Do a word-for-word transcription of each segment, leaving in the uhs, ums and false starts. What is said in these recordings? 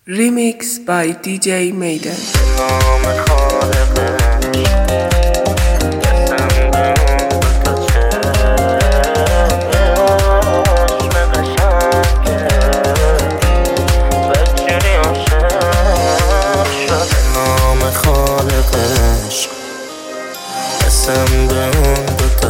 Remix by دی جی میدن. قسم به اون دوتا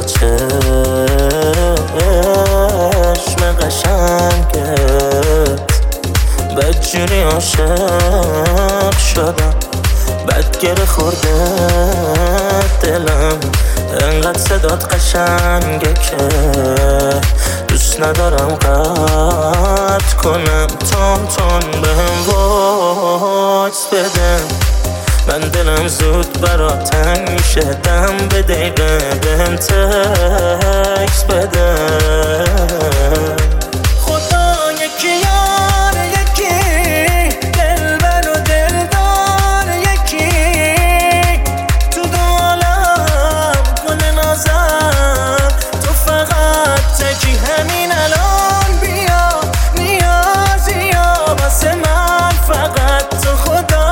چشم قشنگت بدجوری عاشق شدم، بد گره خورده دلم، انقدر صدات قشنگه که دوست ندارم قطع کنم. تون تون بهم وایس بده، من دلم زود برات تنگ میشه، دم به دقیقه بهم تکس بده. خدا یکی یار یکی، دلبر و دلدار یکی، تو دو عالم گل نازم، تو فقط تکی همین الان بیا، نیازی یا واسه من فقط تو خدا.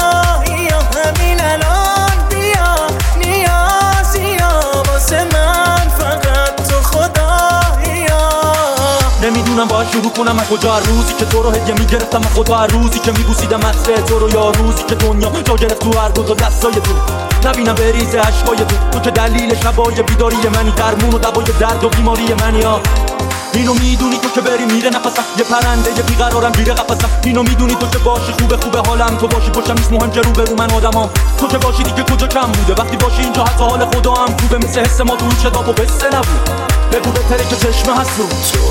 نمیدونم باید شروع کنم از کجا، هر روزی که تو رو هدیه میگرفتم از خدا، هر روزی که میبوسیدم عطر تو رو، یا روزی که دنیا جا گرفت تو هر دو تا دستای تو، نبینم بریزه عشقای تو، تو که دلیل شبای بیداری منی، درمون و دوای درد و بیماری منی. ها اینو میدونی تو که بری میره نفسم، یه پرنده یه بیقرارم گیره قفسم. اینو میدونی تو که باشی خوبه خوبه حالم، تو باشی پشتم نیست مهم که رو به رو من آدمام، تو که باشی دیگه کجا کم بوده، وقتی باشی اینجا حتی حال خدا هم خوبه، مثل حس ما تو هیچ کتاب و قصه نبود، بگو بهتره که چشمه هست رو تو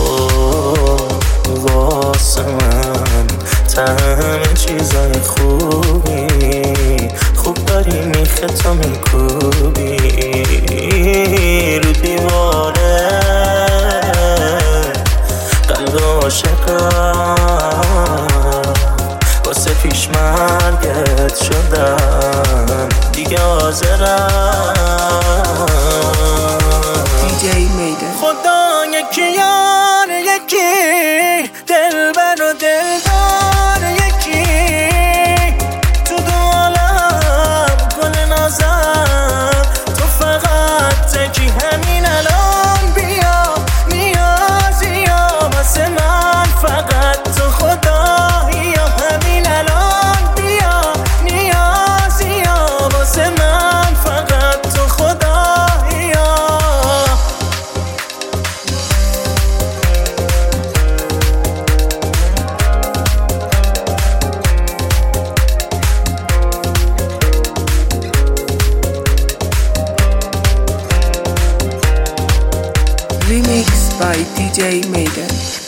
واسه من تمام چیزای خوبی، خوب داری میخه تو میکوبی رو دیواره قلب عاشقم، واسه پیش مرگت شدم دیگه حاضرم. دی جی میدن. خدا یکی یار یکی، دلبر و دلدار یکی، تو دو عالم گل نازم، تو فقط تکی همین الان بیا، نیازی یا واسه من فقط تو خدا. یا همین الان بیا، نیازی یا واسه من فقط تو خدا. Remix by دی جی میدن.